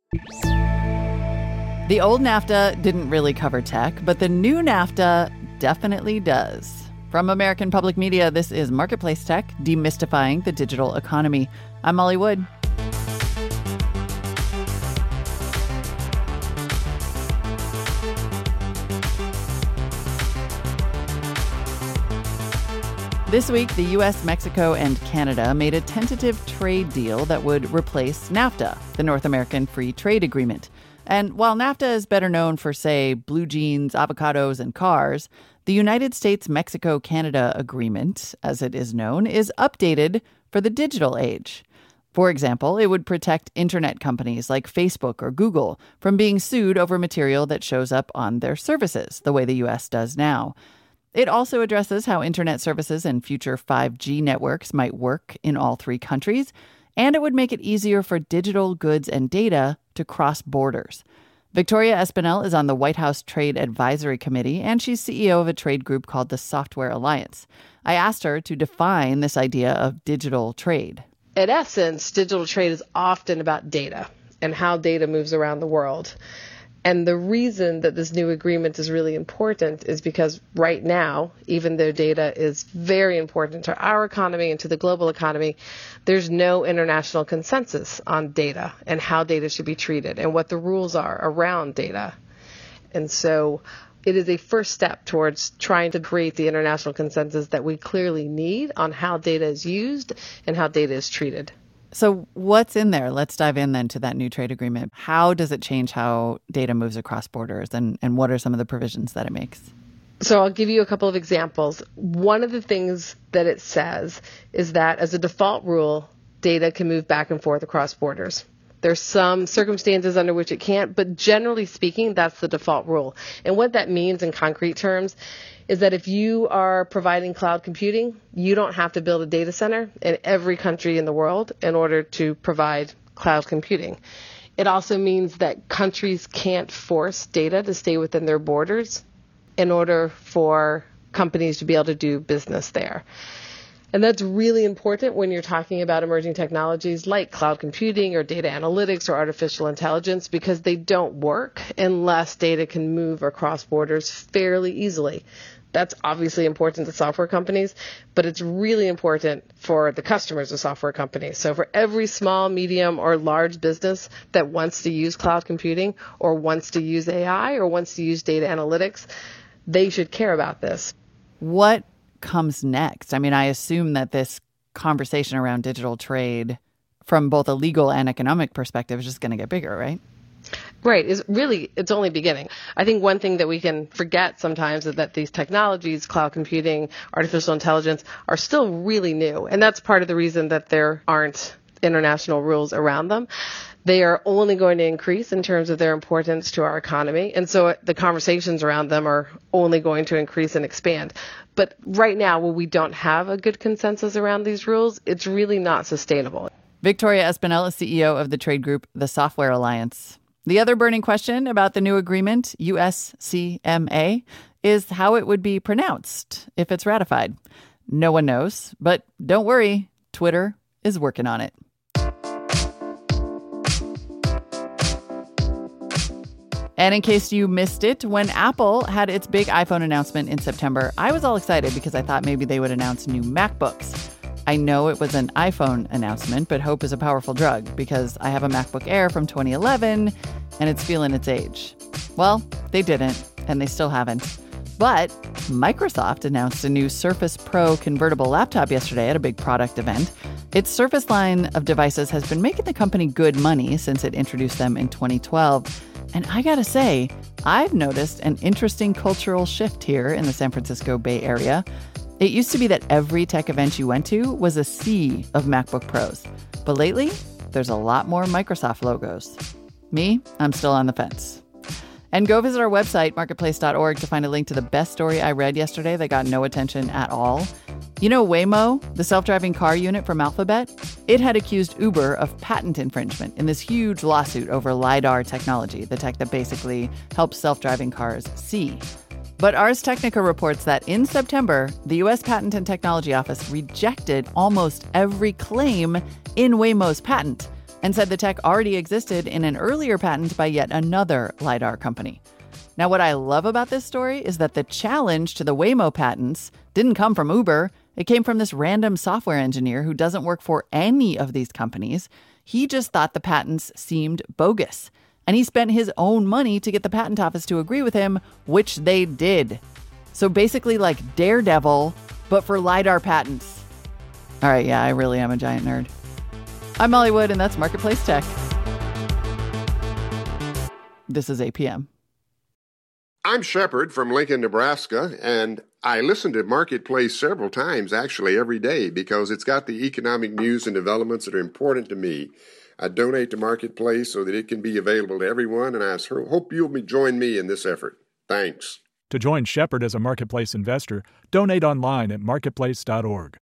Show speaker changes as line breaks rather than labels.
The old NAFTA didn't really cover tech, but the new NAFTA definitely does. From American Public Media, this is Marketplace Tech, demystifying the digital economy. I'm Molly Wood. This week, the U.S., Mexico, and Canada made a tentative trade deal that would replace NAFTA, the North American Free Trade Agreement. And while NAFTA is better known for, say, blue jeans, avocados, and cars, the United States-Mexico-Canada Agreement, as it is known, is updated for the digital age. For example, it would protect internet companies like Facebook or Google from being sued over material that shows up on their services, the way the U.S. does now. It also addresses how internet services and future 5G networks might work in all three countries, and it would make it easier for digital goods and data to cross borders. Victoria Espinel is on the White House Trade Advisory Committee, and she's CEO of a trade group called the Software Alliance. I asked her to define this idea of digital trade.
In essence, digital trade is often about data and how data moves around the world. And the reason that this new agreement is really important is because right now, even though data is very important to our economy and to the global economy, there's no international consensus on data and how data should be treated and what the rules are around data. And so it is a first step towards trying to create the international consensus that we clearly need on how data is used and how data is treated.
So what's in there? Let's dive in then to that new trade agreement. How does it change how data moves across borders, and what are some of the provisions that it makes?
So I'll give you a couple of examples. One of the things that it says is that as a default rule, data can move back and forth across borders. There's some circumstances under which it can't, but generally speaking, that's the default rule. And what that means in concrete terms is that if you are providing cloud computing, you don't have to build a data center in every country in the world in order to provide cloud computing. It also means that countries can't force data to stay within their borders in order for companies to be able to do business there. And that's really important when you're talking about emerging technologies like cloud computing or data analytics or artificial intelligence, because they don't work unless data can move across borders fairly easily. That's obviously important to software companies, but it's really important for the customers of software companies. So for every small, medium, or large business that wants to use cloud computing or wants to use AI or wants to use data analytics, they should care about this.
What comes next? I mean, I assume that this conversation around digital trade from both a legal and economic perspective is just going to get bigger, right?
Right. It's only beginning. I think one thing that we can forget sometimes is that these technologies, cloud computing, artificial intelligence, are still really new. And that's part of the reason that there aren't international rules around them. They are only going to increase in terms of their importance to our economy. And so the conversations around them are only going to increase and expand. But right now, when we don't have a good consensus around these rules, it's really not sustainable.
Victoria Espinel is CEO of the trade group, the Software Alliance. The other burning question about the new agreement, USCMA, is how it would be pronounced if it's ratified. No one knows, but don't worry, Twitter is working on it. And in case you missed it, when Apple had its big iPhone announcement in September, I was all excited because I thought maybe they would announce new MacBooks. I know it was an iPhone announcement, but hope is a powerful drug because I have a MacBook Air from 2011 and it's feeling its age. Well, they didn't, and they still haven't. But Microsoft announced a new Surface Pro convertible laptop yesterday at a big product event. Its Surface line of devices has been making the company good money since it introduced them in 2012. And I gotta say, I've noticed an interesting cultural shift here in the San Francisco Bay Area. It used to be that every tech event you went to was a sea of MacBook Pros. But lately, there's a lot more Microsoft logos. Me, I'm still on the fence. And go visit our website, marketplace.org, to find a link to the best story I read yesterday that got no attention at all. You know Waymo, the self-driving car unit from Alphabet? It had accused Uber of patent infringement in this huge lawsuit over LiDAR technology, the tech that basically helps self-driving cars see. But Ars Technica reports that in September, the U.S. Patent and Technology Office rejected almost every claim in Waymo's patent. and said the tech already existed in an earlier patent by yet another LiDAR company. Now, what I love about this story is that the challenge to the Waymo patents didn't come from Uber. It came from this random software engineer who doesn't work for any of these companies. He just thought the patents seemed bogus. And he spent his own money to get the patent office to agree with him, which they did. So basically like Daredevil, but for LiDAR patents. All right, yeah, I really am a giant nerd. I'm Molly Wood, and that's Marketplace Tech. This is APM.
I'm Shepard from Lincoln, Nebraska, and I listen to Marketplace several times, actually every day, because it's got the economic news and developments that are important to me. I donate to Marketplace so that it can be available to everyone, and I hope you'll join me in this effort. Thanks.
To join Shepard as a Marketplace investor, donate online at marketplace.org.